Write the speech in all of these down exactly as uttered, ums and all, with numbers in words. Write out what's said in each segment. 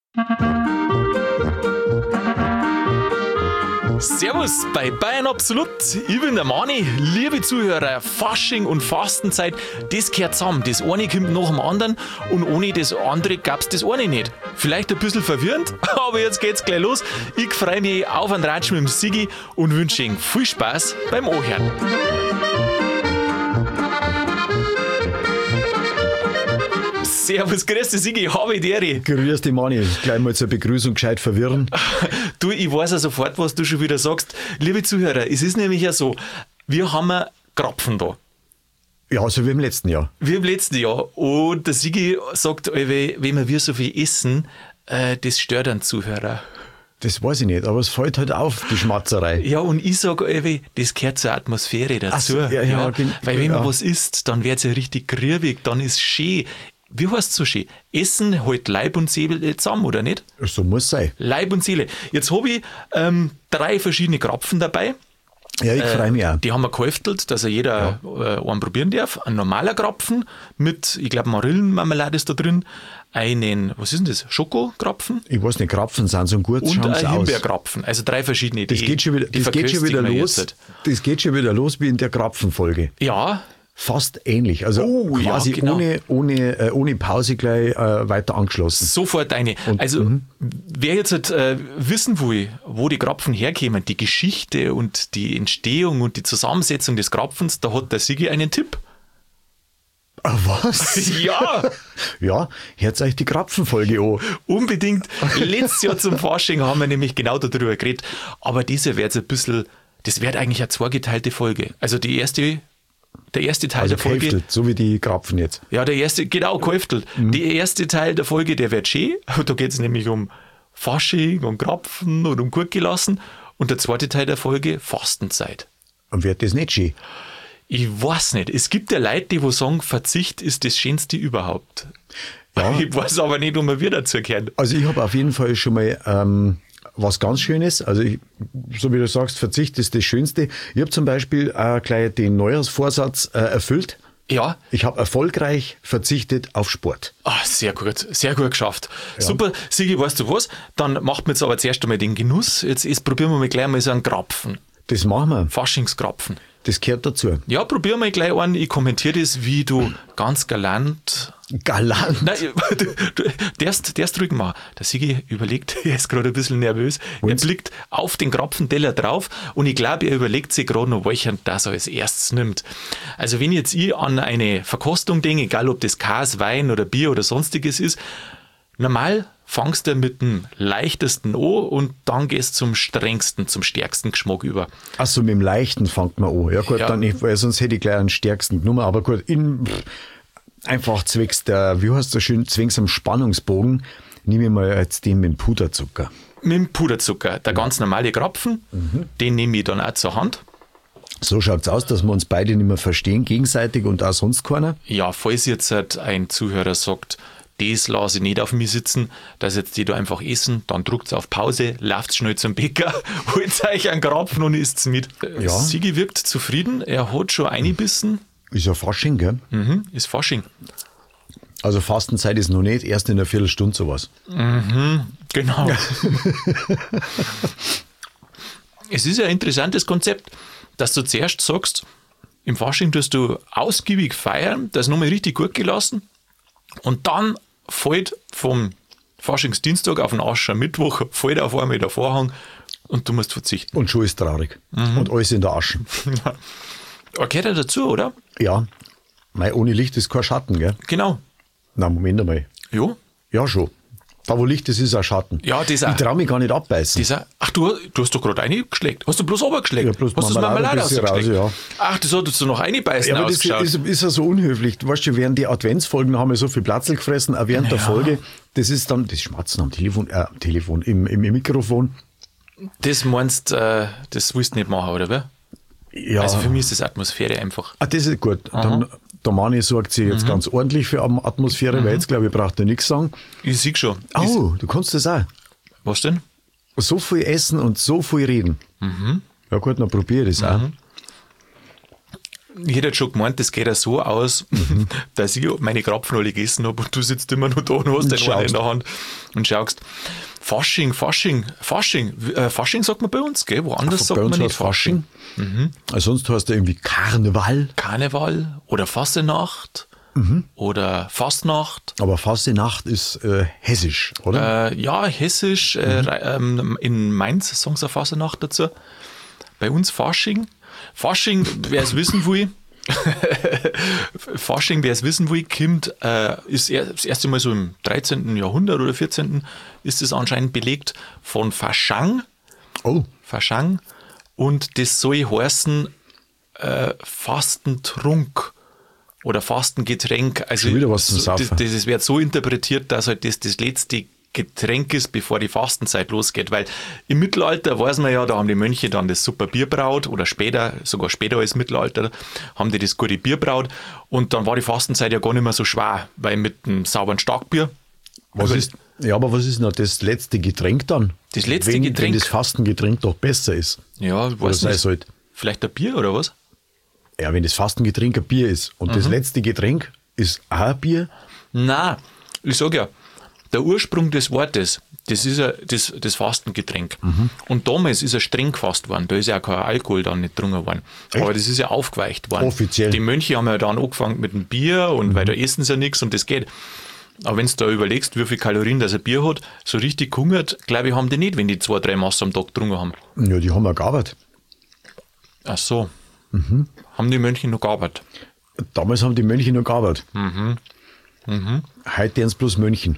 Servus bei Bayern Absolut. Ich bin der Mani. Liebe Zuhörer, Fasching und Fastenzeit, das gehört zusammen. Das eine kommt nach dem anderen und ohne das andere gab's das eine nicht. Vielleicht ein bisschen verwirrend, aber jetzt geht's gleich los. Ich freue mich auf einen Ratsch mit dem Sigi und wünsche Ihnen viel Spaß beim Anhören. Servus, grüß dich Sigi, habe ich dir. Grüß dich Mani, gleich mal zur Begrüßung gescheit verwirren. Du, ich weiß ja sofort, was du schon wieder sagst. Liebe Zuhörer, es ist nämlich ja so, wir haben einen Krapfen da. Ja, so wie im letzten Jahr. Wie im letzten Jahr. Und der Sigi sagt, wenn wir so viel essen, äh, das stört einen Zuhörer. Das weiß ich nicht, aber es fällt halt auf, die Schmatzerei. Ja, und ich sage, das gehört zur Atmosphäre dazu. So, ja, ja, ja, gen- weil wenn man ja. was isst, dann wird es ja richtig grübig, dann ist es schön. Wie heißt es so schön? Essen hält Leib und Seele zusammen, oder nicht? So muss es sein. Leib und Seele. Jetzt habe ich ähm, drei verschiedene Krapfen dabei. Ja, ich freue mich auch. Die haben wir gehäuftelt, dass er jeder ja. äh, einen probieren darf. Ein normaler Krapfen mit, ich glaube, Marillenmarmelade ist da drin. Einen, was ist denn das? Schokokrapfen? Ich weiß nicht, Krapfen sind so gut, Und schauen sie ein aus. Himbeerkrapfen. Also drei verschiedene. Das die, geht schon wieder, die das geht schon wieder verköstigen wir los. jetzt. Das geht schon wieder los wie in der Krapfenfolge. Ja. Fast ähnlich. Also Oh, quasi ja, genau. ohne, ohne, äh, ohne Pause gleich äh, weiter angeschlossen. Sofort eine. Und- also, mhm. wer jetzt halt, äh, wissen will, wo die Krapfen herkommen, die Geschichte und die Entstehung und die Zusammensetzung des Krapfens, da hat der Sigi einen Tipp. Ah, was? Ja, Ja, hört euch die Krapfenfolge an. unbedingt. Letztes Jahr zum Fasching haben wir nämlich genau darüber geredet. Aber diese wird ein bisschen, das wird eigentlich eine zweigeteilte Folge. Also die erste, der erste Teil Also der Folge. gehäftelt, so wie die Krapfen jetzt. Ja, der erste, genau, gehäuftelt. Mhm. Der erste Teil der Folge, der wird schön. Da geht es nämlich um Fasching und Krapfen und um gut gelassen. Und der zweite Teil der Folge, Fastenzeit. Und wird das nicht schön? Ich weiß nicht. Es gibt ja Leute, die wo sagen, Verzicht ist das Schönste überhaupt. Ja. Ich weiß aber nicht, ob wir wieder dazu gehören. Also ich habe auf jeden Fall schon mal ähm, was ganz Schönes. Also ich, so wie du sagst, Verzicht ist das Schönste. Ich habe zum Beispiel äh, gleich den Neujahrsvorsatz äh, erfüllt. Ja, Ich habe erfolgreich verzichtet auf Sport. ah, sehr gut, sehr gut geschafft. Super, Sigi, weißt du was? Dann macht mir jetzt aber zuerst einmal den Genuss. Jetzt, jetzt probieren wir mal gleich mal so einen Krapfen. Das machen wir. Faschingskrapfen. Das gehört dazu. Ja, probier mal gleich einen. Ich kommentiere das, wie du ganz galant. Galant. Nein, du, du darfst, darfst ruhig machen. Der Sigi überlegt, er ist gerade ein bisschen nervös. Er blickt auf den Krapfenteller drauf und ich glaube, er überlegt sich gerade noch, welchen das als erstes nimmt. Also, wenn jetzt ich an eine Verkostung denke, egal ob das Käse, Wein oder Bier oder sonstiges ist, normal fangst du mit dem leichtesten an und dann gehst zum strengsten, zum stärksten Geschmack über. Achso, mit dem Leichten fängt man an. Ja gut, Ja. dann nicht, weil sonst hätte ich gleich einen stärksten genommen. Aber gut, in, pff, einfach zwecks der, wie heißt das schön, zwecks am Spannungsbogen, nehme ich mal jetzt den mit dem Puderzucker. Mit dem Puderzucker, der ganz normale Krapfen, den nehme ich dann auch zur Hand. So schaut's aus, dass wir uns beide nicht mehr verstehen, gegenseitig und auch sonst keiner. Ja, falls jetzt halt ein Zuhörer sagt, das lasse ich nicht auf mich sitzen, dass jetzt die da einfach essen, dann drückt auf Pause, lauft schnell zum Bäcker, holt euch einen Krapfen und isst mit. Ja. Sigi wirkt zufrieden, er hat schon eingebissen, Ist ja Fasching, gell? mhm, ist Fasching. Also Fastenzeit ist noch nicht, erst in einer Viertelstunde sowas. Genau. Es ist ja ein interessantes Konzept, dass du zuerst sagst, im Fasching tust du ausgiebig feiern, das ist nochmal richtig gut gelassen und dann fällt vom Faschingsdienstag auf den Aschermittwoch, fällt auf einmal der Vorhang und du musst verzichten. Und schon ist traurig. Und alles in der Asche. Aber gehört ja dazu, oder? Ja, mei, ohne Licht ist kein Schatten, gell? Genau. Na, Moment einmal. Jo. Ja, schon. Da, wo Licht ist, ist auch Schatten. Ja, das auch. Ich traue mich gar nicht abbeißen. Dieser, ach, du, du hast doch gerade eingeschleckt. Hast du bloß runtergeschleckt? Ja, bloß hast du das Marmelade Marmelade ein bisschen ausgeschleckt? raus, Ach, das hattest du noch reinbeißen Ja, aber das ausgeschaut. ist, ist ja so unhöflich. Du weißt schon, während die Adventsfolgen haben wir so viel Platz gefressen, auch während der Ja. Folge. Das ist dann, das Schmatzen am Telefon, äh, am Telefon, im, im, im Mikrofon. Das meinst, äh, das willst du nicht machen, oder wer? Ja, Also für mich ist das Atmosphäre einfach. ah, das ist gut. Dann, der Mani sorgt sich Mhm. jetzt ganz ordentlich für Am- Atmosphäre, weil jetzt, glaube ich, braucht er nichts sagen. Ich sehe schon. Oh, du kannst das auch. Was denn? So viel essen und so viel reden. Mhm. Ja gut, dann probier das auch. Ich hätte schon gemeint, das geht ja so aus, mhm. dass ich meine Krapfen alle gegessen habe und du sitzt immer noch da und hast den einen in der Hand und schaust. Fasching, Fasching, Fasching. Äh, Fasching sagt man bei uns, gell? Woanders Ach, sagt man nicht Fasching. Fasching. Mhm. Also sonst heißt er irgendwie Karneval. Karneval oder Fassenacht mhm. oder Fastnacht. Aber Fassenacht ist äh, hessisch, oder? Äh, ja, hessisch. Mhm. Äh, ähm, in Mainz sagen sie Fassenacht dazu. Bei uns Fasching. Fasching, wer es wissen will, Fasching, wer es wissen will, kommt, äh, ist er, das erste Mal so im dreizehnten. Jahrhundert oder vierzehnten ist es anscheinend belegt von Faschang. Oh. Faschang. Und das soll heißen äh, Fastentrunk oder Fastengetränk. Also schon wieder was zum Saufen. Das, das wird so interpretiert, dass halt das das letzte Getränk ist, bevor die Fastenzeit losgeht, weil im Mittelalter weiß man ja, da haben die Mönche dann das super Bier braut oder später, sogar später als Mittelalter, haben die das gute Bier braut und dann war die Fastenzeit ja gar nicht mehr so schwer, weil mit einem sauberen Starkbier. Was ist, ja, aber was ist noch das letzte Getränk dann? Das letzte wenn, Getränk? Wenn das Fastengetränk doch besser ist. Ja, ich weiß nicht. Halt. Vielleicht ein Bier oder was? Ja, wenn das Fastengetränk ein Bier ist und mhm. das letzte Getränk ist auch ein Bier? Nein, ich sage ja, der Ursprung des Wortes, das ist ja das, das Fastengetränk. Mhm. Und damals ist er streng gefasst worden. Da ist ja auch kein Alkohol dann nicht drungen worden. Echt? Aber das ist ja aufgeweicht worden. Offiziell. Die Mönche haben ja dann angefangen mit dem Bier und mhm. weil da essen sie ja nichts und das geht. Aber wenn du da überlegst, wie viel Kalorien das ein Bier hat, so richtig gehungert, glaube ich, haben die nicht, wenn die zwei, drei Maß am Tag drungen haben. Ja, die haben ja gearbeitet. Ach so. Mhm. Haben die Mönche noch gearbeitet? Damals haben die Mönche noch gearbeitet. Mhm. Mhm. Heute werden es bloß Mönchen.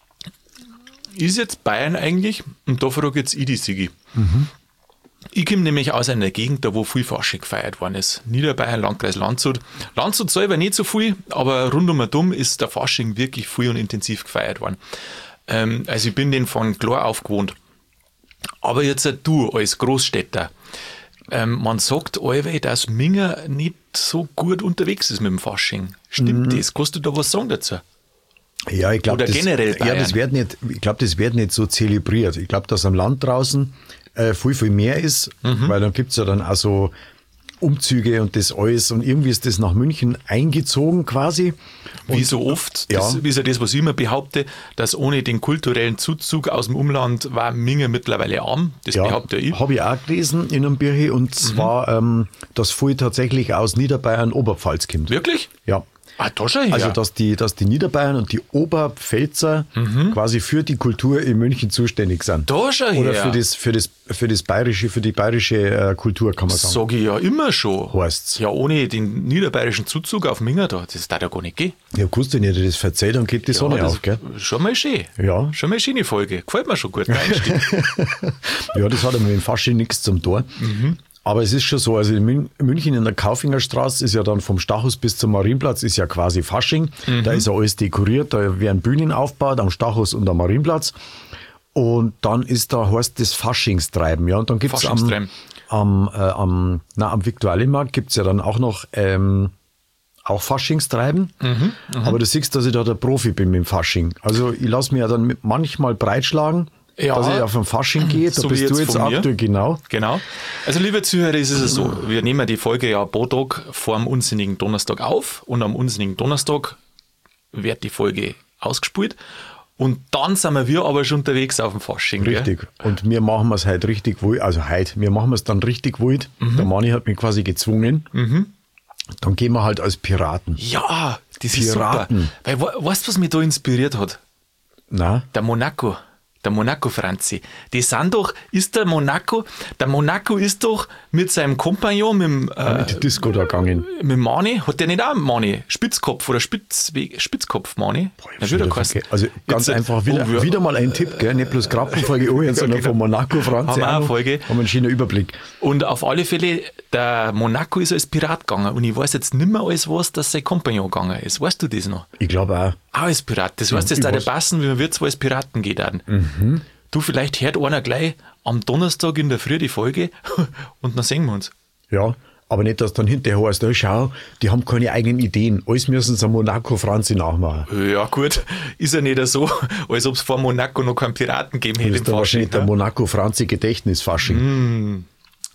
Ist jetzt Bayern eigentlich? Und da frage jetzt ich die Sigi. Mhm. Ich komme nämlich aus einer Gegend, da wo viel Fasching gefeiert worden ist. Niederbayern, Landkreis Landshut. Landshut selber nicht so viel, aber rund um dumm ist der Fasching wirklich viel und intensiv gefeiert worden. Ähm, also ich bin den von klar aufgewohnt. Aber jetzt du als Großstädter, ähm, man sagt allweil, dass Minger nicht so gut unterwegs ist mit dem Fasching. Stimmt mhm. das? Kannst du da was sagen dazu? Ja, ich glaube, das, generell ja, das wird nicht, ich glaube, das wird nicht so zelebriert. Ich glaube, dass am Land draußen äh, viel, viel mehr ist, mhm. weil dann gibt's ja dann auch so Umzüge und das alles und irgendwie ist das nach München eingezogen quasi. Wie und, so oft, das ja. ist ja das, was ich immer behaupte, dass ohne den kulturellen Zuzug aus dem Umland war Minger mittlerweile arm. Das ja, behaupte ich. Habe ich auch gelesen in einem Birche und zwar, mhm. ähm, dass viel tatsächlich aus Niederbayern, Oberpfalz kommt. Wirklich? Ja. Ah, da schon, also, ja. dass die, dass die Niederbayern und die Oberpfälzer mhm. quasi für die Kultur in München zuständig sind. Da schon, Oder ja. für das, für das, für das bayerische, für die bayerische äh, Kultur, kann man sagen. Sag ich ja immer schon. Heißt's. Ja, ohne den niederbayerischen Zuzug auf Minger da, das darf ja gar nicht gehen. Ja, kannst du nicht das verzeiht, dann geht die ja, Sonne auf, gell? Schon mal schön. Ja. Schon mal eine schöne Folge. Gefällt mir schon gut. Einstieg. Ja, das hat ja mit dem Fasching nichts zum Tor. Mhm. Aber es ist schon so, also in München in der Kaufingerstraße ist ja dann vom Stachus bis zum Marienplatz ist ja quasi Fasching. Mhm. Da ist ja alles dekoriert, da werden Bühnen aufgebaut am Stachus und am Marienplatz. Und dann ist da, heißt das Faschingstreiben, ja. Und dann gibt's am, am, äh, am, na, am Viktualienmarkt gibt's ja dann auch noch, ähm, auch Faschingstreiben. Mhm, aber du siehst, dass ich da der Profi bin mit dem Fasching. Also ich lasse mich ja dann manchmal breitschlagen. Ja, dass ich auf den Fasching gehe, da so bist jetzt du jetzt aktuell, genau. Genau. Also, liebe Zuhörer, ist es so, wir nehmen die Folge ja pro Tag vor dem unsinnigen Donnerstag auf und am unsinnigen Donnerstag wird die Folge ausgespielt und dann sind wir aber schon unterwegs auf dem Fasching. Richtig. Gell? Und wir machen es halt richtig wild, also heute, wir machen es dann richtig wild. Mhm. Der Mani hat mich quasi gezwungen. Mhm. Dann gehen wir halt als Piraten. Ja, das ist Piraten. Super. Weil, weißt du, was mich da inspiriert hat? Na? Der Monaco. Der Monaco-Franzi. Die sind doch, ist der Monaco, der Monaco ist doch mit seinem Kompagnon, mit dem, äh, mit der Disco da gegangen. Mit dem Mani, hat der nicht auch Mani? Spitzkopf oder Spitz, Spitzkopf Mani? Boah, wieder also ganz Jetzt, einfach, wieder, oh, wieder mal ein Tipp, gell? Nicht bloß Krappenfolge oh, jetzt, sondern von Monaco-Franzi. Haben wir eine Folge. Haben wir einen schönen Überblick. Und auf alle Fälle, der Monaco ist als Pirat gegangen und ich weiß jetzt nicht mehr alles was, dass sein Kompagnon gegangen ist. Weißt du das noch? Ich glaube auch. Auch als Pirat. Das heißt, das würde passen, wie wir zwei als Piraten gehen würden. Mhm. Du, vielleicht hört einer gleich am Donnerstag in der Früh die Folge und dann sehen wir uns. Ja, aber nicht, dass dann hinterher heißt, oh, schau, die haben keine eigenen Ideen. Alles müssen sie Monaco-Franzi nachmachen. Ja gut, ist ja nicht so, als ob es vor Monaco noch keinen Piraten gegeben hätte. Das ist da wahrscheinlich der Monaco-Franzi-Gedächtnisfasching. Mm.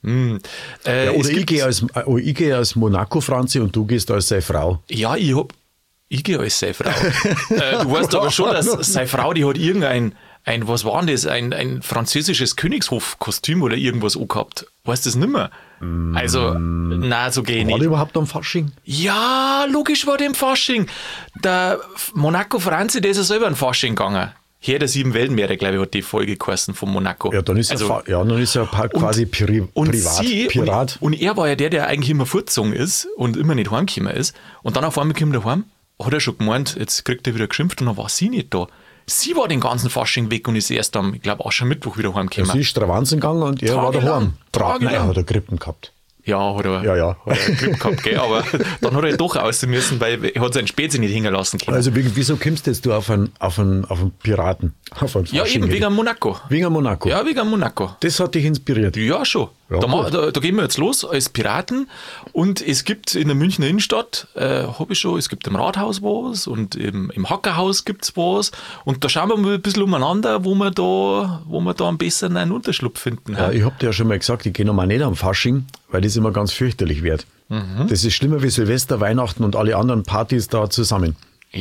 Mm. Äh, Ja, oder ich gehe als, äh, ich gehe als Monaco-Franzi und du gehst als seine Frau. Ja, ich hab, ich gehe als seine Frau. äh, du weißt aber schon, dass seine Frau, die hat irgendein, ein, was war denn das, ein, ein französisches Königshofkostüm oder irgendwas angehabt. Weißt du das nicht mehr? Mm. Also, nein, so gehe ich nicht. War die überhaupt am Fasching? Ja, logisch war der im Fasching. Der Monaco Franzi, der ist ja selber in Fasching gegangen. Herr der sieben Weltmeere, glaube ich, hat die Folge geheißen von Monaco. Ja, dann ist also, er, ja, dann ist er quasi und, Pri und privat, sie, Pirat. Und, und er war ja der, der eigentlich immer fortgezogen ist und immer nicht heimgekommen ist. Und dann auf einmal kommt er heim, hat er schon gemeint, jetzt kriegt er wieder geschimpft und dann war sie nicht da. Sie war den ganzen Fasching weg und ist erst am, ich glaube, auch schon Mittwoch wieder heimgekommen. Ja, sie ist Stravanzen gegangen und er war daheim. Tagelang. Er hat er Grippen gehabt. Ja, hat er, ja, ja. Hat er Glück gehabt, gell? Aber dann hat er doch raus müssen, weil er hat seinen Spezi nicht hängen lassen können. Also wieso kommst jetzt du auf einen, auf einen, auf einen Piraten? Auf einen ja, eben wegen Monaco. Wegen Monaco? Ja, wegen Monaco. Das hat dich inspiriert? Ja, schon. Ja, da, da, da gehen wir jetzt los als Piraten und es gibt in der Münchner Innenstadt, äh, habe ich schon, es gibt im Rathaus was und im, im Hackerhaus gibt es was und da schauen wir mal ein bisschen umeinander, wo wir da, wo wir da am besten einen Unterschlupf finden. Ja, ich habe dir ja schon mal gesagt, ich gehe nochmal nicht am Fasching, weil das immer ganz fürchterlich wird. Mhm. Das ist schlimmer wie Silvester, Weihnachten und alle anderen Partys da zusammen.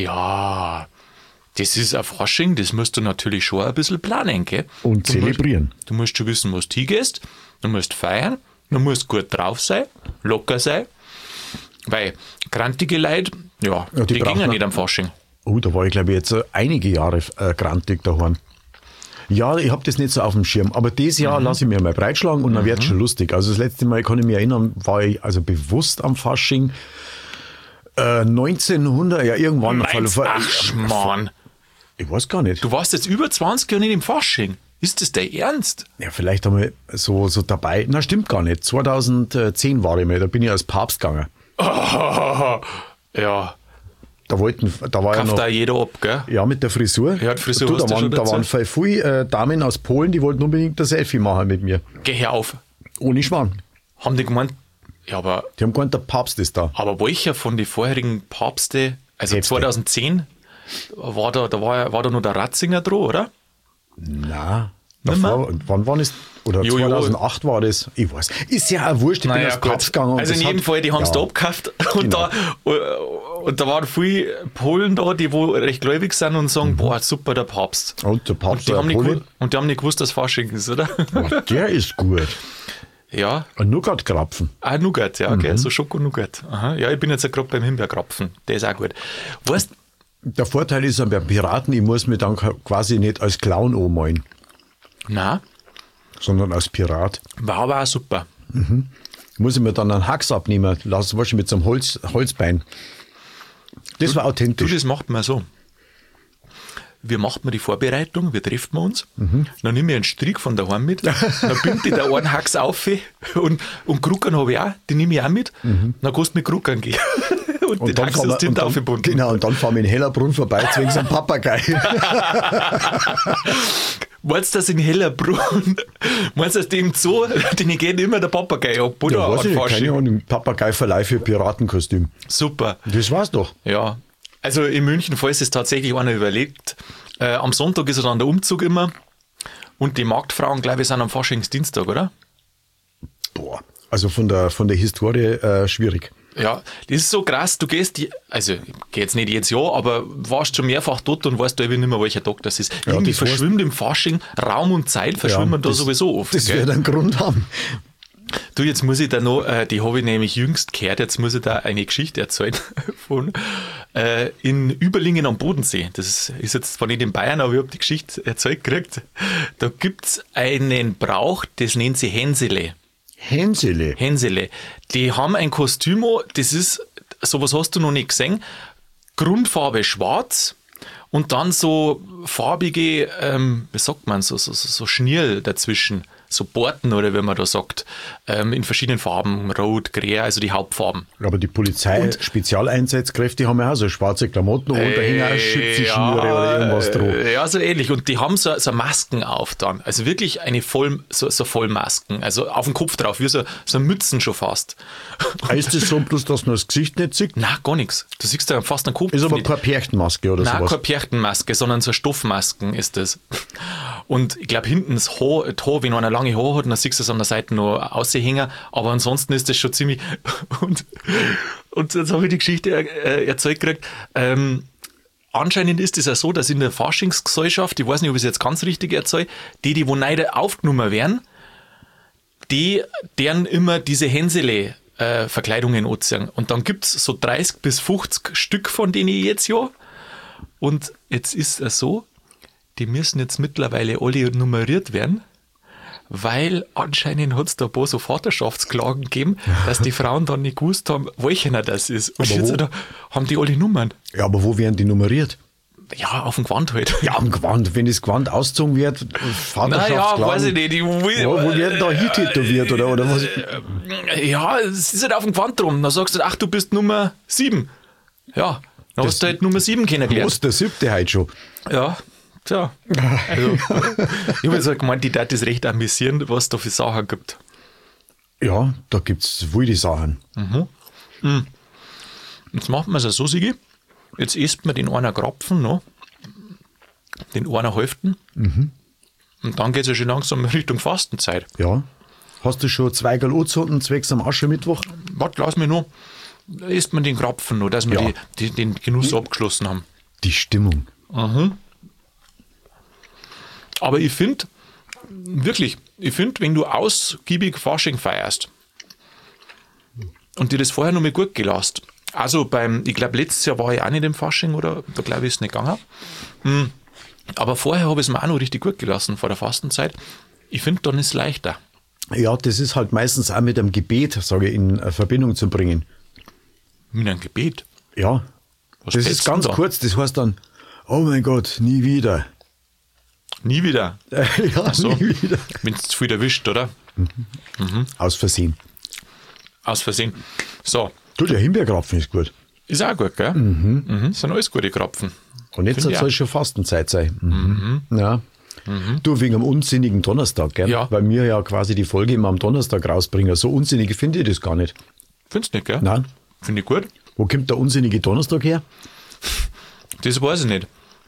Ja, das ist ein Fasching, das musst du natürlich schon ein bisschen planen, gell? Und du zelebrieren. Musst, du musst schon wissen, wo du hingehst, du musst feiern, du musst gut drauf sein, locker sein, weil grantige Leute, ja, ja die, die gingen nicht am Fasching. Oh, da war ich glaube ich jetzt einige Jahre äh, grantig daheim. Ja, ich habe das nicht so auf dem Schirm, aber dieses Jahr mhm. lasse ich mir mal breitschlagen und dann mhm. wird es schon lustig. Also das letzte Mal, kann ich mich erinnern, war ich also bewusst am Fasching äh, neunzehnhundert, ja irgendwann. Meinst, Fall, ach, Mann. Ich weiß gar nicht. Du warst jetzt über zwanzig Jahre nicht im Fasching. Ist das der Ernst? Ja, vielleicht einmal so, so dabei. Na, stimmt gar nicht. zweitausendzehn war ich mal, da bin ich als Papst gegangen. Oh, ja. Da wollten, da war Kauft ja noch, da jeder ab, gell? Ja, mit der Frisur. Ja, die Frisur du, da, hast du waren, schon da waren viele, viele äh, Damen aus Polen, die wollten unbedingt ein Selfie machen mit mir. Geh her auf. Ohne Schwan. Haben die gemeint, ja, aber. Die haben gemeint, der Papst ist da. Aber welcher von den vorherigen Papste, also Päpste. zweitausendzehn, war da, da war, war da noch der Ratzinger dran, oder? Na, davor, wann war das? Oder jo, zweitausendacht jo. war das? Ich weiß. Ist ja auch wurscht, ich naja, bin als Papst gegangen. Also in jedem hat, Fall, die haben es ja. da abgekauft und, genau. da, und da waren viele Polen da, die wo recht gläubig sind und sagen, mhm. boah, super, der Papst. Und der Papst, und die, haben nicht gewusst, und die haben nicht gewusst, dass Fasching ist, oder? Oh, der ist gut. Ja. Ein Nougat-Krapfen. Ah, Nougat, ja, okay, mhm. so Schoko-Nougat. Aha. Ja, ich bin jetzt gerade beim Himbeerkrapfen, der ist auch gut. Weißt, der Vorteil ist beim Piraten, ich muss mich dann quasi nicht als Clown anmalen. Nein. Sondern als Pirat. War aber auch super. Mhm. Muss ich mir dann einen Hax abnehmen, lass was mit so einem Holz, Holzbein. Das du, war authentisch. Du, das macht man so. Wir machen die Vorbereitung, wir treffen uns, mhm. dann nehme ich einen Strick von daheim mit, dann binde ich da einen Hax auf und, und Kruckern habe ich auch, die nehme ich auch mit, mhm. dann kannst du mit Kruckern gehen. Und, und den Hax ist hinten aufgebunden. Genau, und dann fahren wir in Hellerbrunn vorbei, zwingen so einen Papagei. Meinst du das in Hellerbrunn? Meinst du das dem Zoo? Den geht immer der Papagei ab, oder? Ja, weiß ich nicht, keine Ahnung, Papageiverleih für Piratenkostüm. Super. Das war's doch. Ja. Also in München, falls es tatsächlich einer überlegt, äh, am Sonntag ist ja dann der Umzug immer und die Marktfrauen, glaube ich, sind am Faschingsdienstag, oder? Boah, also von der, von der Historie äh, schwierig. Ja, das ist so krass, du gehst, die, also ich gehe jetzt nicht jedes Jahr, aber warst schon mehrfach dort und weißt du nicht mehr, welcher Tag das ist. Ja, Irgendwie das verschwimmt im Fasching, Raum und Zeit verschwimmen ja, da das, sowieso oft. Das wird einen Grund haben. Du, jetzt muss ich da noch, äh, die habe ich nämlich jüngst gehört, jetzt muss ich da eine Geschichte erzählen von äh, in Überlingen am Bodensee. Das ist, ist jetzt zwar nicht in Bayern, aber ich habe die Geschichte erzählt gekriegt. Da gibt es einen Brauch, das nennt sich Hänsele. Hänsele? Hänsele. Die haben ein Kostüm, das ist, sowas hast du noch nicht gesehen, Grundfarbe schwarz und dann so farbige, ähm, wie sagt man, so, so, so Schnirl dazwischen. So Borten oder wie man da sagt, ähm, in verschiedenen Farben, rot, grün, also die Hauptfarben. Aber die Polizei-Spezialeinsatzkräfte haben ja auch so schwarze Klamotten äh, und da hängen auch Schützenschnüre ja, oder irgendwas drauf. Ja, so ähnlich. Und die haben so, so Masken auf dann. Also wirklich eine Voll, so, so Vollmasken. Also auf dem Kopf drauf, wie so, so Mützen schon fast. Heißt das so bloß, dass man das Gesicht nicht sieht? Nein, gar nichts. Du siehst da fast einen Kopf. Ist aber nicht. keine Perchtenmaske oder Nein, sowas? Nein, keine Perchtenmaske, sondern so Stoffmasken ist das. Und ich glaube, hinten das Haar, das Haar, wenn einer lange Haar hat, dann siehst du es an der Seite noch aushängen. Aber ansonsten ist das schon ziemlich. Und, und jetzt habe ich die Geschichte äh, erzählt gekriegt. Ähm, anscheinend ist es ja so, dass in der Faschingsgesellschaft, ich weiß nicht, ob ich es jetzt ganz richtig erzähle, die, die wo neu aufgenommen werden, die, deren immer diese Hänsele äh, Verkleidungen anziehen. Und dann gibt es so dreißig bis fünfzig Stück von denen jetzt ja. Und jetzt ist es so, die müssen jetzt mittlerweile alle nummeriert werden, weil anscheinend hat es da ein paar so Vaterschaftsklagen gegeben, dass die Frauen dann nicht gewusst haben, welcher das ist. Und Aber jetzt wo? da, haben die alle Nummern. Ja, aber wo werden die nummeriert? Ja, auf dem Gewand halt. Ja, am Gewand. Wenn das Gewand ausgezogen wird, Vaterschaftsklagen. Naja, weiß ich nicht. Ich will, Wo, wo werden da hintätowiert oder, oder was? Ja, es ist halt auf dem Gewand drum. Dann sagst du, ach, du bist Nummer sieben. Ja, dann Das- hast du halt Nummer sieben kennengelernt. Was, der siebte heute schon? Ja, tja. Also, ich habe jetzt halt gemeint, die darf das recht amüsieren, was es da für Sachen gibt. Ja, da gibt es wilde Sachen. Jetzt macht man es ja so, Sigi. Jetzt isst man den einer Krapfen noch, den einer Hälften. Und dann geht es ja schon langsam Richtung Fastenzeit. Ja. Hast du schon zwei Gal angezogen, zwecks am Aschermittwoch? Warte, lass mich noch. Da isst man den Krapfen noch, dass wir Ja. die, die, den Genuss abgeschlossen haben. Die Stimmung. Aber ich finde, wirklich, ich finde, wenn du ausgiebig Fasching feierst und dir das vorher noch mal gut gelassen, also beim, ich glaube, letztes Jahr war ich auch nicht im Fasching, oder? Da glaube ich, ist es nicht gegangen. Hm. Aber vorher habe ich es mir auch noch richtig gut gelassen, vor der Fastenzeit. Ich finde, dann ist es leichter. Ja, das ist halt meistens auch mit einem Gebet, sage ich, in äh, Verbindung zu bringen. Mit einem Gebet. Ja. Was das betest ist ganz du da? kurz, das heißt dann, oh mein Gott, nie wieder. Nie wieder. Äh, ja, So. nie wieder. Wenn es zu viel erwischt, oder? Aus Versehen. Aus Versehen. So, Du, der Himbeerkrapfen ist gut. ist auch gut, gell? Mhm. Mhm. Sind alles gute Krapfen. Und jetzt Find ich soll auch. es schon Fastenzeit sein. Mhm. Ja. Du, wegen am unsinnigen Donnerstag, gell? Ja. Weil wir ja quasi die Folge immer am Donnerstag rausbringen. So unsinnig finde ich das gar nicht. Findest du nicht, gell? Nein. Finde ich gut. Wo kommt der unsinnige Donnerstag her? Das weiß ich nicht.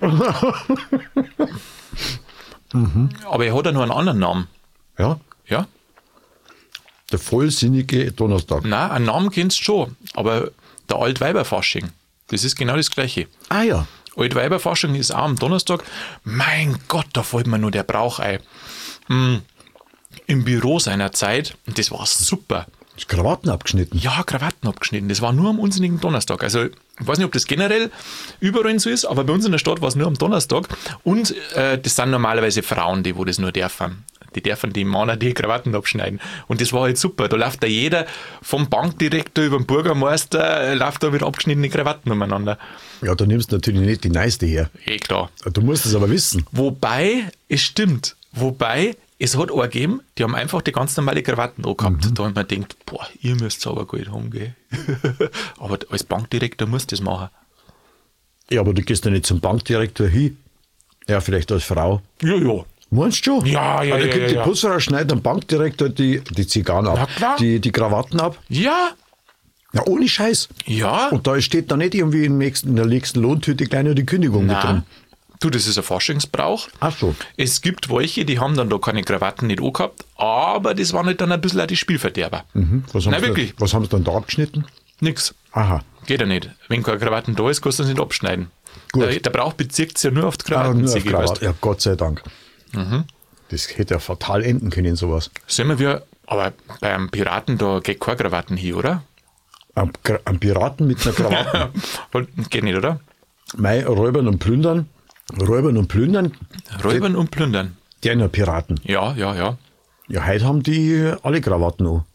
Aber er hat ja noch einen anderen Namen. Ja, Ja? der vollsinnige Donnerstag. Nein, einen Namen kennst du schon. Aber der Altweiberfasching, das ist genau das Gleiche. Ah ja. Altweiberfasching ist auch am Donnerstag. Mein Gott, da fällt mir nur der Brauch ein. Hm, Im Büro seiner Zeit, und das war super. Ist Krawatten abgeschnitten. Ja, Krawatten abgeschnitten. Das war nur am unsinnigen Donnerstag. Also, ich weiß nicht, ob das generell überall so ist, aber bei uns in der Stadt war es nur am Donnerstag. Und äh, das sind normalerweise Frauen, die wo das nur dürfen. Die dürfen die Männer die Krawatten abschneiden. Und das war halt super. Da läuft da jeder vom Bankdirektor über den Bürgermeister, äh, läuft da mit abgeschnittenen Krawatten umeinander. Ja, da nimmst du natürlich nicht die Neiste her. Eh klar. Du musst es aber wissen. Wobei, es stimmt. Wobei, es hat auch gegeben, die haben einfach die ganz normale Krawatten angehabt. Da hat man gedacht, boah, ihr müsst aber Geld haben, gell? Aber als Bankdirektor musst du das machen. Ja, aber du gehst ja nicht zum Bankdirektor hin. Ja, vielleicht als Frau. Ja, ja. Meinst du schon? Ja, ja, Ah, da ja, gibt ja, die ja. Putzfrau, schneidet am Bankdirektor die, die Zigarren ab. Na klar. Die, die Krawatten ab. Ja, Ja, ohne Scheiß. ja. Und da steht da nicht irgendwie im nächsten, in der nächsten Lohntüte gleich nur die Kündigung mit drin. Nein. Du, das ist ein Faschingsbrauch. Ach so. Es gibt welche, die haben dann da keine Krawatten nicht angehabt, aber das waren halt dann ein bisschen auch die Spielverderber. Was haben, Nein, sie, wirklich. was haben sie dann da abgeschnitten? Nix. Aha. Geht ja nicht. Wenn keine Krawatten da ist, kannst du das nicht abschneiden. Gut. Der, der Brauch bezieht sich ja nur auf die Ah, Krawatten. nur auf Sigi, Krawatte. weißt du. Ja, Gott sei Dank. Das hätte ja fatal enden können, sowas. Sehen wir, aber beim Piraten, da geht keine Krawatten hin, oder? Am, Gra- am Piraten mit einer Krawatte. Geht nicht, oder? Mei, Räubern und Plündern. Räubern und Plündern. Räubern und plündern. Die sind ja Piraten. Ja, ja, ja. Ja, heute haben die alle Krawatten an.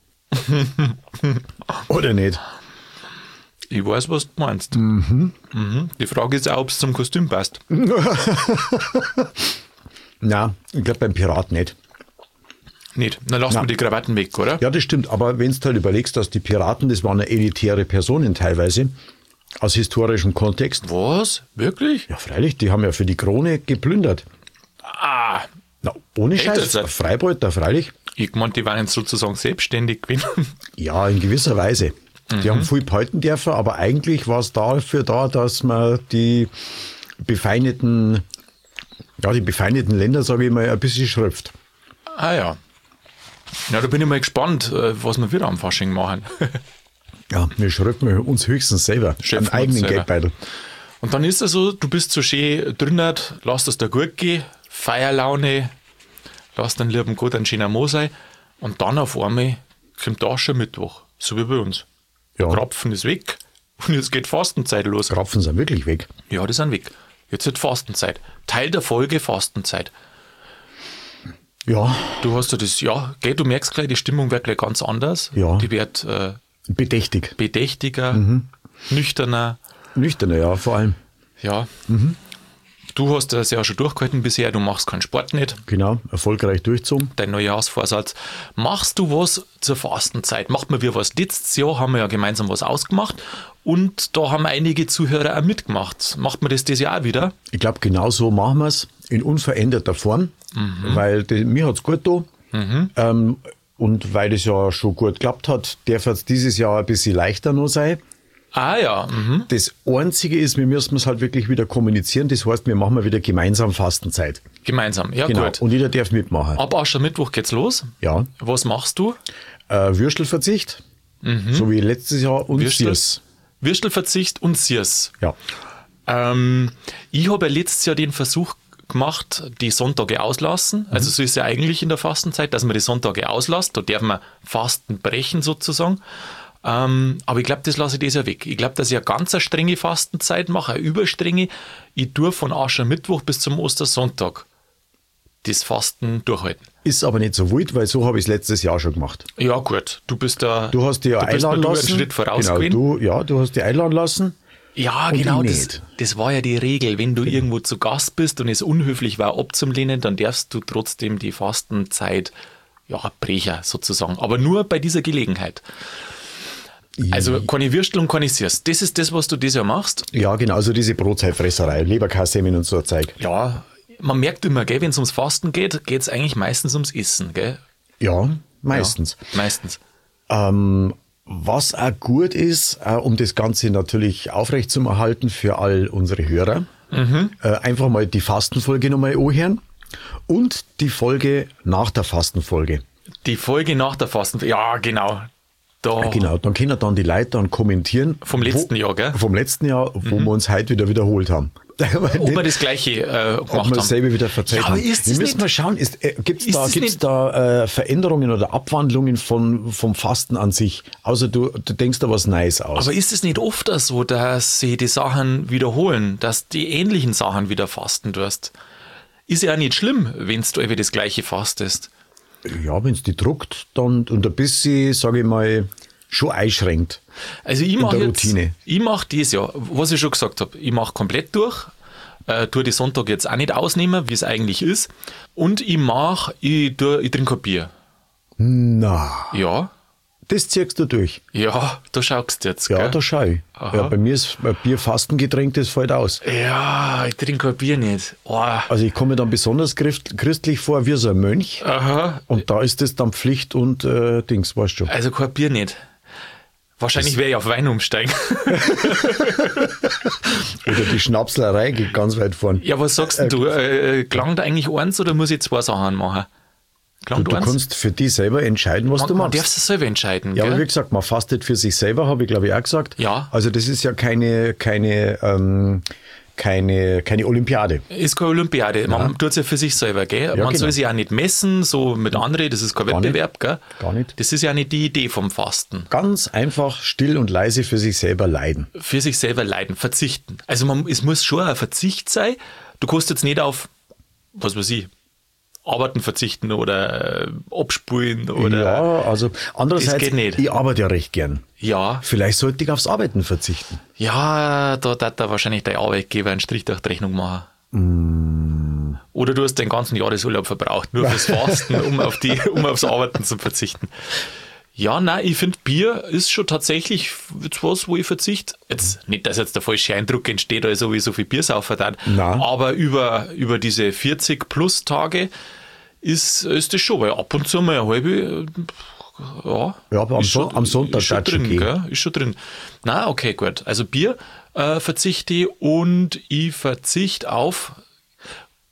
Oder nicht? Ich weiß, was du meinst. Mhm. Die Frage ist auch, ob es zum Kostüm passt. Na, ich glaube beim Pirat nicht. Nicht. Dann lassen wir die Krawatten weg, oder? Ja, das stimmt. Aber wenn du halt überlegst, dass die Piraten, das waren ja elitäre Personen teilweise, aus historischem Kontext. Was? Wirklich? Ja, freilich, die haben ja für die Krone geplündert. Ah, Na, ohne Echt Scheiß. jetzt? Freibeuter, freilich. ich meinte, die waren jetzt sozusagen selbstständig gewesen. Ja, in gewisser Weise. Die haben viel behalten dürfen, aber eigentlich war es dafür da, dass man die befeindeten Ja, die befeindeten Länder, sage ich mal, ein bisschen Schrift. Ah ja. Ja, da bin ich mal gespannt, was wir wieder am Fasching machen. Ja, wir schriften uns höchstens selber Schöpfen einen eigenen uns selber. Geldbeutel. Und dann ist es so, du bist so schön drinnen, lass es dir gut gehen, Feierlaune, lass den lieben Gott ein schöner Mo sein und dann auf einmal kommt da schon Mittwoch, so wie bei uns. Ja. Der Krapfen ist weg und jetzt geht Fastenzeit los. Krapfen sind wirklich weg. Ja, die sind weg. Jetzt wird Fastenzeit. Teil der Folge Fastenzeit. Ja, Du hast ja das, ja, gell, du merkst gleich, die Stimmung wird gleich ganz anders. Ja. Die wird äh, bedächtig. bedächtiger, nüchterner. Nüchterner, ja, vor allem. Ja. Du hast das ja schon durchgehalten bisher, du machst keinen Sport nicht. Genau, erfolgreich durchzogen. Dein Neujahrsvorsatz. Machst du was zur Fastenzeit? Macht man wir was? Letztes Jahr haben wir ja gemeinsam was ausgemacht und da haben einige Zuhörer auch mitgemacht. Macht man das dieses Jahr auch wieder? Ich glaube, genau so machen wir es, in unveränderter Form, weil die, mir hat es gut getan. Ähm, und weil das ja schon gut geklappt hat, darf es dieses Jahr ein bisschen leichter noch sein. Ah ja, mhm. Das Einzige ist, wir müssen es halt wirklich wieder kommunizieren. Das heißt, wir machen mal wieder gemeinsam Fastenzeit. Gemeinsam, ja Genau. gut. Und jeder darf mitmachen. Ab Aschermittwoch geht's los. Ja. Was machst du? Äh, Würstelverzicht, so wie letztes Jahr und Würstel? Sirs. Würstelverzicht und Sirs. Ja. Ähm, ich habe ja letztes Jahr den Versuch gemacht, die Sonntage auslassen. Also so ist es ja eigentlich in der Fastenzeit, dass man die Sonntage auslässt. Da darf man Fasten brechen sozusagen. Ähm, aber ich glaube, das lasse ich das ja weg. Ich glaube, dass ich eine ganz eine strenge Fastenzeit mache, eine überstrenge. Ich tue von Aschermittwoch bis zum Ostersonntag das Fasten durchhalten. Ist aber nicht so wild, weil so habe ich es letztes Jahr schon gemacht. Ja gut, du bist da... Du hast dich ja du bist einladen mir lassen. einen Schritt voraus genau, gewesen. du, ja, du hast dich einladen lassen. Ja, Und genau, ich das, nicht. das war ja die Regel. Wenn du irgendwo zu Gast bist und es unhöflich war, abzulehnen, dann darfst du trotzdem die Fastenzeit ja, brechen, sozusagen. Aber nur bei dieser Gelegenheit. Also keine Würstel und keine Sirs. Das ist das, was du dieses Jahr machst. Ja, genau, also diese Brotzeitfresserei, Leberkassemmeln und so ein Zeug. Ja, man merkt immer, gell, wenn es ums Fasten geht, geht es eigentlich meistens ums Essen. Gell? Ja, meistens. Ja, meistens. Ähm, was auch gut ist, äh, um das Ganze natürlich aufrechtzuerhalten für all unsere Hörer, Mhm. äh, einfach mal die Fastenfolge nochmal anhören und die Folge nach der Fastenfolge. Die Folge nach der Fasten, ja genau. Da, Genau, dann können dann die Leute dann kommentieren. Vom letzten wo, Jahr, gell? Vom letzten Jahr, wo wir uns heute wieder wiederholt haben. Ob wir das Gleiche äh, Ob gemacht wir haben. selber wieder verzeiht Ja, aber haben. ist Wir das müssen nicht- mal schauen, ist, äh, gibt's Ist da, das gibt's nicht- da äh, Veränderungen oder Abwandlungen von, vom Fasten an sich? Außer du, du denkst da was Neues aus. Aber ist es nicht oft so, dass sie die Sachen wiederholen, dass die ähnlichen Sachen wieder fasten tust? Ist ja auch nicht schlimm, wenn du irgendwie das Gleiche fastest. Ja, wenn es die druckt dann, und ein bisschen, sage ich mal, schon einschränkt. Also ich In mache der jetzt, Routine. ich mache das ja, was ich schon gesagt habe, ich mache komplett durch, äh, tue die Sonntag jetzt auch nicht ausnehmen, wie es eigentlich ist, und ich mache, ich, tue- ich trinke kein Bier. Na, Ja, das ziehst du durch. ja, da schaust du jetzt, Ja, gell? da schau ich. Aha. Ja, bei mir ist ein Bier-Fastengetränk, das fällt aus. Ja, ich trinke kein Bier nicht. Oh. Also ich komme mir dann besonders christ- christlich vor, wie so ein Mönch. Aha, Und da ist das dann Pflicht und äh, Dings, weißt du schon. also kein Bier nicht. Wahrscheinlich werde ich auf Wein umsteigen. Oder die Schnapslerei geht ganz weit vorn. Ja, was sagst denn du? Äh, klangt eigentlich eins oder muss ich zwei Sachen machen? Du, Klangt du eins? kannst für dich selber entscheiden, was man, du man machst. darf es selber entscheiden. Ja, gell? aber wie gesagt, man fastet für sich selber, habe ich glaube ich auch gesagt. Ja. Also das ist ja keine, keine, ähm, keine, keine Olympiade. Ist keine Olympiade. Man tut es ja für sich selber, gell? Man genau. soll sich auch nicht messen, so mit anderen, das ist kein Gar nicht. Wettbewerb, gell? Gar nicht. Das ist ja nicht die Idee vom Fasten. Ganz einfach still und leise für sich selber leiden. Für sich selber leiden, verzichten. Also man, es muss schon ein Verzicht sein. Du kannst jetzt nicht auf, was weiß ich, Arbeiten verzichten oder äh, abspulen oder. Ja, also andererseits, geht nicht. ich arbeite ja recht gern. Ja, Vielleicht sollte ich aufs Arbeiten verzichten. ja, da hat da wahrscheinlich dein Arbeitgeber einen Strich durch die Rechnung machen. Mm. Oder du hast den ganzen Jahresurlaub verbraucht, nur fürs Fasten, um, auf die, um aufs Arbeiten zu verzichten. Ja, nein, ich finde, Bier ist schon tatsächlich jetzt was, wo ich verzichte. Jetzt nicht, dass jetzt der falsche Eindruck entsteht, also wie so viel Bier saufen dann. Nein. Aber über, über diese vierzig plus Tage ist, ist das schon, weil ab und zu mal eine halbe, ja. Ja, aber am ist Son- am Sonntag ist schon darf's schon drin, gehen. gell? Ist schon drin. Na, okay, gut. Also Bier äh, verzichte ich und ich verzichte auf,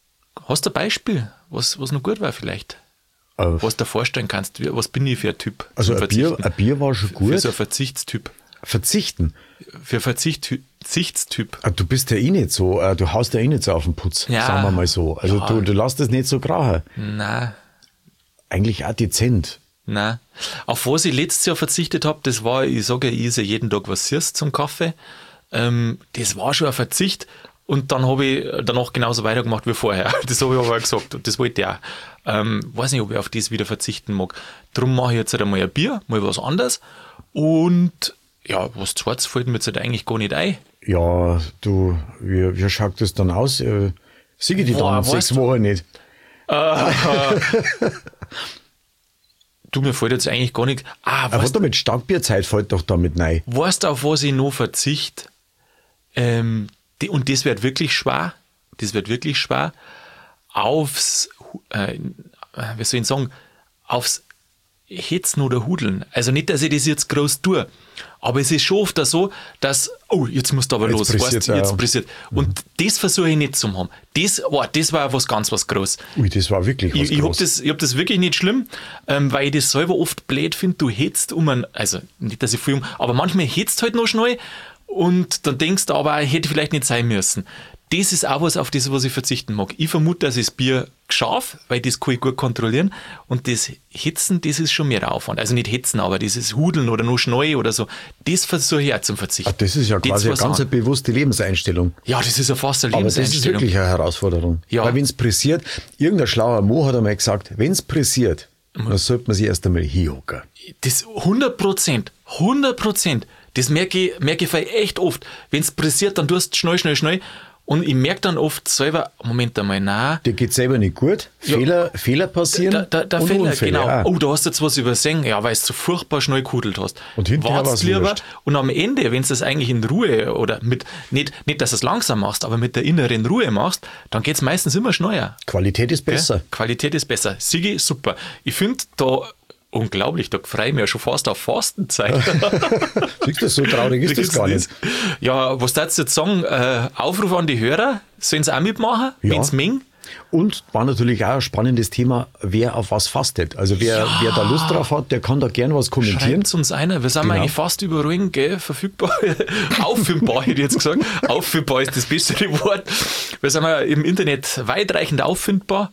Hast du ein Beispiel, was, was noch gut war vielleicht? Äh, Was du dir vorstellen kannst, wie- was bin ich für ein Typ? Also zum ein Bier, Verzichten? ein Bier war schon Für gut. so ein Verzichtstyp. Verzichten. Für Verzicht, Verzichtstyp. Ah, Du bist ja eh nicht so, äh, du haust ja eh nicht so auf den Putz, Ja. sagen wir mal so. Also Ja. du, du lässt das nicht so krachen. Nein, Eigentlich auch dezent. nein. Auf was ich letztes Jahr verzichtet habe, das war, ich sage ja, ich esse jeden Tag was Süßes zum Kaffee. Ähm, das war schon ein Verzicht. Und dann habe ich danach genauso weitergemacht wie vorher. Das habe ich aber auch gesagt. Und das wollte ich auch. Ähm, weiß nicht, ob ich auf das wieder verzichten mag. Darum mache ich jetzt halt einmal ein Bier, mal was anderes. Und ja, was Zweites fällt mir jetzt halt eigentlich gar nicht ein. Ja, du, wie, wie schaut das dann aus? Äh, Siege die Boah, dann weißt sechs du- Wochen nicht. Du, mir fällt jetzt eigentlich gar nicht. Ah, Aber weißt, damit Starkbierzeit fällt doch damit rein. weißt du, auf was ich noch verzichte? Ähm, die, und das wird wirklich schwer. Das wird wirklich schwer. Aufs, äh, wie soll ich sagen, aufs Hetzen oder Hudeln. Also nicht, dass ich das jetzt groß tue. Aber es ist schon oft so, dass, oh, jetzt musst du aber Jetzt los, pressiert, weißt du, ja. jetzt pressiert. Und das versuche ich nicht zu haben. Das war, das war was ganz was groß. Ui, das war wirklich was Ich, ich habe groß. das, ich hab das wirklich nicht schlimm, ähm, weil ich das selber oft blöd finde. Du hetzt um einen, also nicht, dass ich viel um, aber manchmal hetzt halt noch schnell und dann denkst du aber, hätte vielleicht nicht sein müssen. Das ist auch was, auf das, was ich verzichten mag. Ich vermute, dass ich das Bier scharf, weil das kann ich gut kontrollieren. Und das Hitzen, das ist schon mehr Aufwand. Also nicht Hitzen, aber dieses Hudeln oder noch schnell oder so, das versuche ich auch zum Verzichten. Ah, das ist ja Die quasi eine zwei ganz Sachen. bewusste Lebenseinstellung. Ja, das ist ja fast eine Aber das ist Lebenseinstellung. wirklich eine Herausforderung. Ja. Weil wenn es pressiert, irgendein schlauer Mo hat einmal gesagt, wenn es pressiert, dann sollte man sich erst einmal hinhocken. Das hundert Prozent, hundert Prozent. Das merke ich, merke ich echt oft. Wenn es pressiert, dann tust du schnell, schnell, schnell. Und ich merke dann oft selber, Moment einmal, nein. Dir geht selber nicht gut, Ja. Fehler, Fehler passieren Da, da, da und Fehler, Unfälle. genau. auch. Oh, da hast du jetzt was übersehen. Ja, weil du so furchtbar schnell gekudelt hast. Und hinterher Wart's war's lieber. wurscht. Und am Ende, wenn du das eigentlich in Ruhe oder mit, nicht, nicht, dass du es langsam machst, aber mit der inneren Ruhe machst, dann geht es meistens immer schneller. Qualität ist besser. Ja? Qualität ist besser. Sigi, super. Ich finde da unglaublich, da freue ich mich ja schon fast auf Fastenzeit. Siehst du, so traurig ist das gar nicht. Ja, was darfst du jetzt sagen? Äh, Aufruf an die Hörer, sollen sie auch mitmachen, Ja. wenn es mengen? Und war natürlich auch ein spannendes Thema, wer auf was fastet. Also wer, Ja. wer da Lust drauf hat, der kann da gern was kommentieren. Schreibt uns einer. Wir sind Genau. eigentlich fast überall gell, verfügbar. Auffindbar, hätte ich jetzt gesagt. Auffindbar ist das bessere Wort. Wir sind ja im Internet weitreichend auffindbar.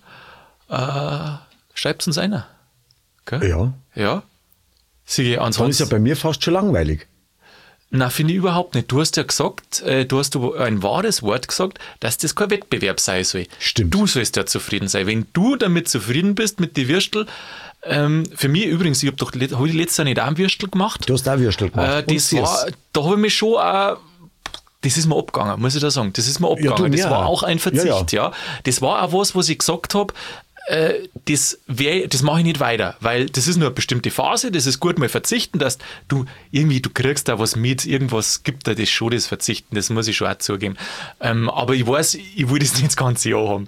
Äh, Schreibt uns einer. Gell? Ja, Ja. Siege, dann ist ansonsten. ja bei mir fast schon langweilig. Na, finde ich überhaupt nicht. Du hast ja gesagt, äh, du hast ein wahres Wort gesagt, dass das kein Wettbewerb sein soll. Stimmt. Du sollst ja zufrieden sein. Wenn du damit zufrieden bist mit den Würstel, ähm, für mich übrigens, ich habe doch le- hab ich letztes Jahr nicht auch einen Würstel gemacht. Du hast auch Würstel gemacht. Äh, Und das süß. war, da habe ich mich schon auch, das ist mir abgegangen, muss ich da sagen. Das ist mir Ja, abgegangen. du, das mir war auch. auch ein Verzicht, ja, Ja, Das war auch was, was ich gesagt habe, äh, das, wär, das mache ich nicht weiter, weil das ist nur eine bestimmte Phase, das ist gut mal verzichten, dass du irgendwie, du kriegst da was mit, irgendwas gibt da das schon, das Verzichten, das muss ich schon auch zugeben. Ähm, aber ich weiß, ich will das nicht das ganze Jahr haben.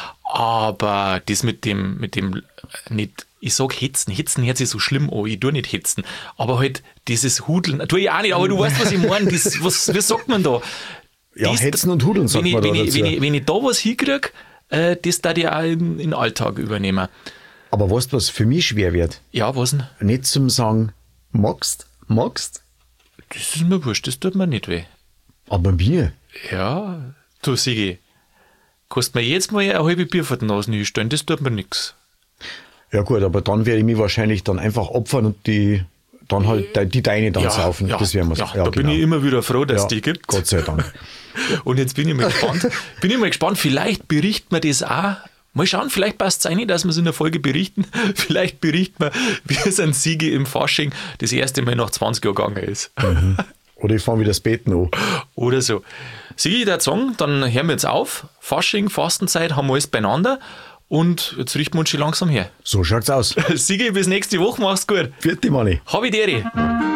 Aber das mit dem, mit dem, nicht, ich sag hetzen, hetzen hört sich so schlimm an, ich tue nicht hetzen, aber halt dieses Hudeln, tue ich auch nicht, aber du weißt, was ich meine, das, was, wie sagt man da? Ja, Das- hetzen und hudeln, sagt wenn ich, man da wenn, ich, dazu. wenn, ich, wenn ich da was hinkriege, äh, das darf ich auch in, in den Alltag übernehmen. Aber weißt du, was für mich schwer wird? Ja, was denn? Nicht zum sagen, magst, magst, Das ist mir wurscht, das tut mir nicht weh. aber mir. Ja, du Sigi, kannst mir jetzt mal eine halbe Bier vor die Nase hinstellen, das tut mir nichts. Ja gut, aber dann werde ich mich wahrscheinlich dann einfach opfern und die dann halt de- die Deine dann saufen. Das werden wir ja, da bin genau. ich immer wieder froh, dass es Ja, die gibt. Gott sei Dank. Und jetzt bin ich mal gespannt. bin ich mal gespannt, vielleicht berichten wir das auch. Mal schauen, vielleicht passt es ein, dass wir es in der Folge berichten. Vielleicht berichten wir, wie es ein Sigi im Fasching das erste Mal nach zwanzig Jahren gegangen ist. Oder ich fange wieder das Beten an. Oder so. Sigi, der Song, dann hören wir jetzt auf. Fasching, Fastenzeit, haben wir alles beieinander. Und jetzt richten wir uns schon langsam her. So schaut's aus. Sigi, bis nächste Woche, mach's gut. Vierte Manni. Habe ich dir.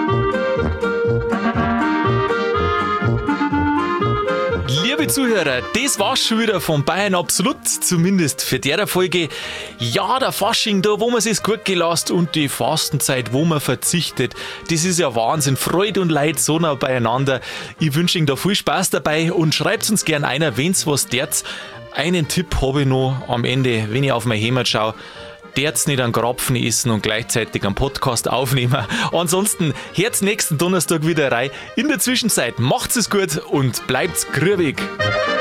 Liebe Zuhörer, das war's schon wieder von Bayern Absolut, zumindest für der Folge. Ja, der Fasching da, wo man sich's gut gelassen und die Fastenzeit, wo man verzichtet. Das ist ja Wahnsinn. Freude und Leid so nah beieinander. Ich wünsche Ihnen da viel Spaß dabei und schreibt uns gern einer, wenn's was derz. einen Tipp habe ich noch am Ende, wenn ich auf mein Heimat schaue. Derz nicht einen Krapfen essen und gleichzeitig einen Podcast aufnehmen. Ansonsten, hört's nächsten Donnerstag wieder rein. In der Zwischenzeit macht's es gut und bleibt's grübig.